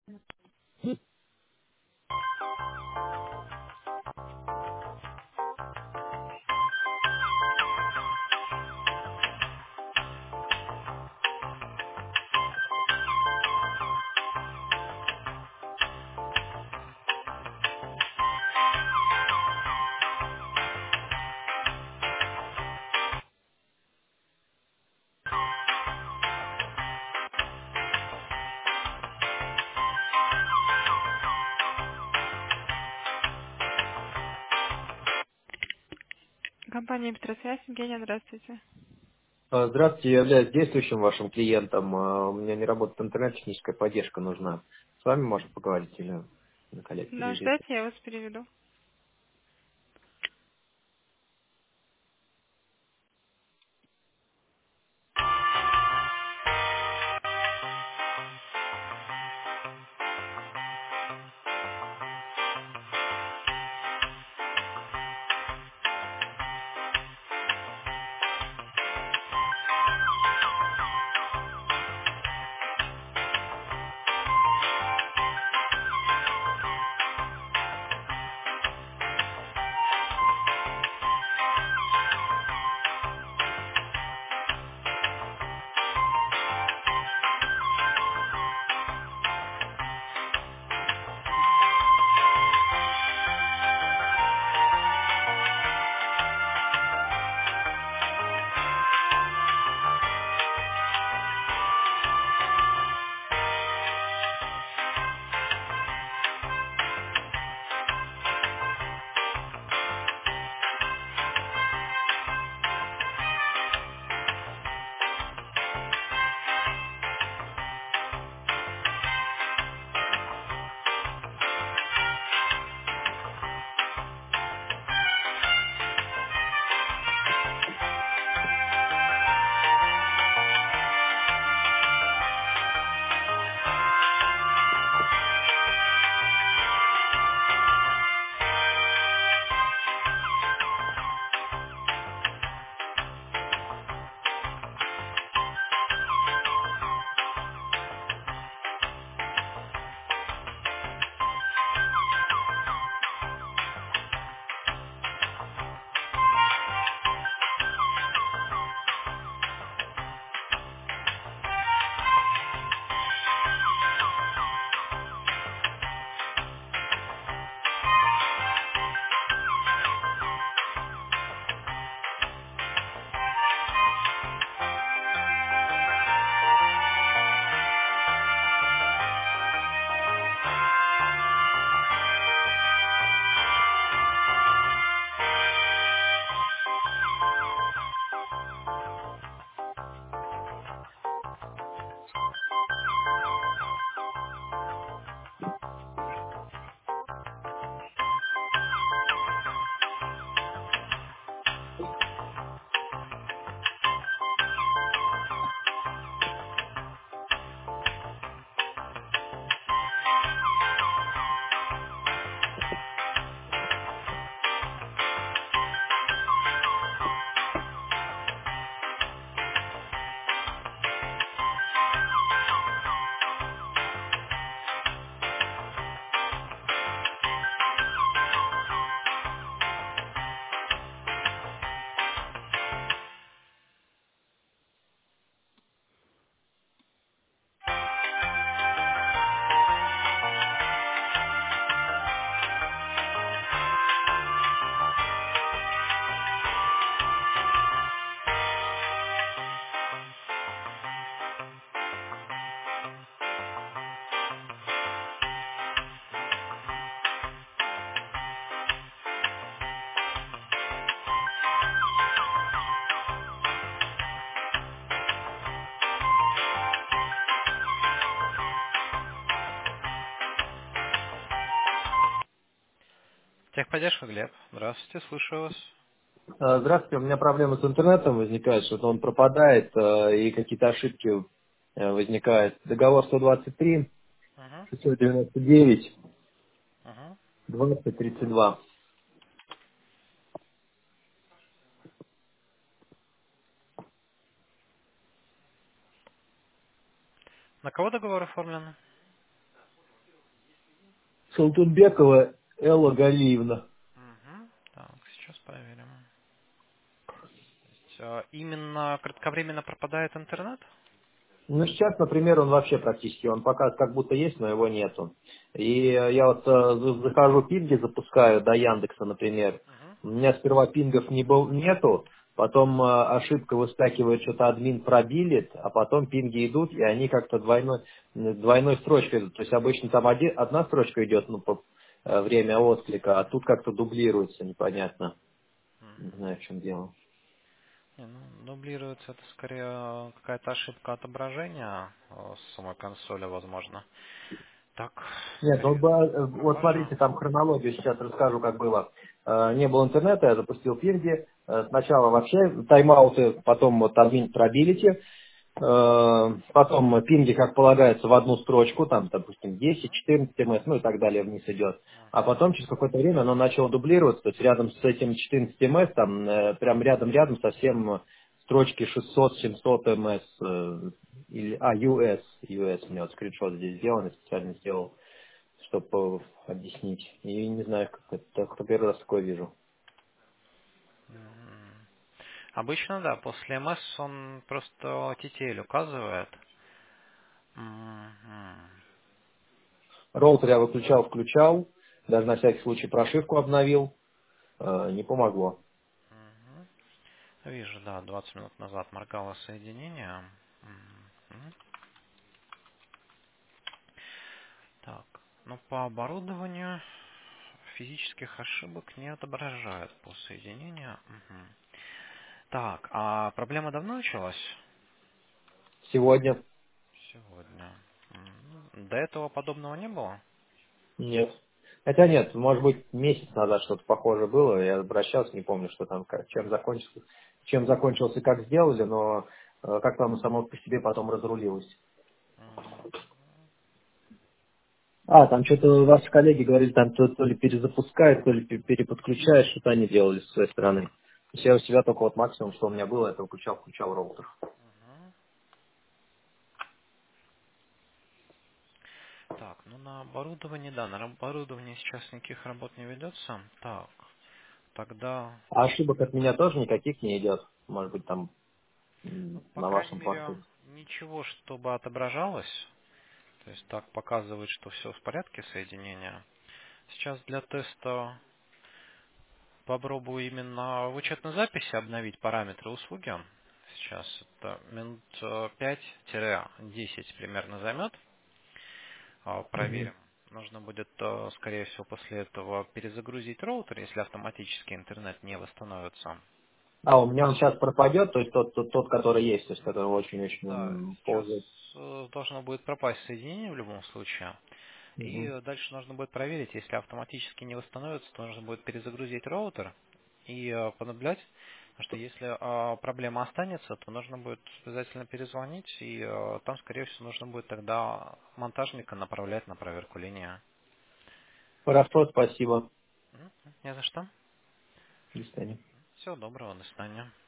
Компания Петросвязь, Евгения, здравствуйте. Здравствуйте, я являюсь действующим вашим клиентом. У меня не работает интернет, техническая поддержка нужна. С вами можно поговорить или на коллег Да, переведите? ждайте, я вас переведу. Техподдержка, Глеб. Здравствуйте, слушаю вас. Здравствуйте, у меня проблемы с интернетом возникают, что-то он пропадает и какие-то ошибки возникают. Договор 123, Угу, 699, угу. 2032. На кого договор оформлен? Салтынбекова Элла Галиевна. Мгм. Так, сейчас проверим. Именно кратковременно пропадает интернет? Ну, сейчас, например, он вообще практически, он пока как будто есть, но его нету. И я вот захожу пинги, запускаю до Яндекса, например. Мгм. У меня сперва пингов нету, потом ошибка выскакивает, что-то админ пробилит, а потом пинги идут, и они как-то двойной строчкой идут. То есть обычно там одна строчка идет, ну, по время отклика, а тут как-то дублируется, непонятно. Не Мгм. знаю, в чем дело. Не, ну, дублируется это скорее какая-то ошибка отображения с самой консоли, возможно. Так, Нет, ну вот пропажа. смотрите, там хронологию сейчас расскажу, как было. Не было интернета, я запустил пинги. Сначала вообще тайм-ауты, потом вот админ пробилити, потом пинги, как полагается, в одну строчку, там, допустим, 10, 14 ms, ну и так далее вниз идет. А Мгм. потом через какое-то время оно начало дублироваться, то есть рядом с этим 14 ms, там, прям рядом-рядом совсем строчки 600-700 ms, US, у меня вот скриншот здесь сделан, я специально сделал чтобы объяснить. И не знаю, как это, кто первый раз такое вижу. Мгм. Обычно, да, после МС он просто TTL указывает. Мгм. Роутер я выключал, включал, даже на всякий случай прошивку обновил, не помогло. Мгм. Вижу, да, 20 минут назад моргало соединение. Мгм. Так, ну по оборудованию физических ошибок не отображает по соединению. Мгм. Так, а проблема давно началась? Сегодня Сегодня. До этого подобного не было? нет. Хотя нет, может быть, месяц назад что-то похожее было, я обращался, не помню, что там, чем закончился, как сделали, но как-то оно само по себе потом разрулилось. Мгм. А, там что-то ваши коллеги говорили, там то ли перезапускают, то ли переподключают, что-то они делали с своей стороны. То есть я у себя только вот максимум, что у меня было, это включал роутер. Мгм. Так, ну на оборудовании, да, на оборудовании сейчас никаких работ не ведется. Так, тогда, А ошибок от меня тоже никаких не идет. Может быть, там ну, по на крайней вашем мере, порту. ничего, чтобы отображалось. То есть так показывает, что все в порядке соединения. Сейчас для теста попробую именно в учетной записи обновить параметры услуги. Сейчас это минут 5-10 примерно займет. Мгм. Проверим. Нужно будет, скорее всего, после этого перезагрузить роутер, если автоматически интернет не восстановится. А, у меня он сейчас пропадет, то есть тот, который есть, то есть который очень-очень Да, сейчас ползает. должно будет пропасть соединение в любом случае. И Мгм. дальше нужно будет проверить, если автоматически не восстановится, то нужно будет перезагрузить роутер и понаблюдать, потому что если проблема останется, то нужно будет обязательно перезвонить, и там, скорее всего, нужно будет тогда монтажника направлять на проверку линии. Хорошо, спасибо. Не за что. До свидания. Всего доброго, до свидания.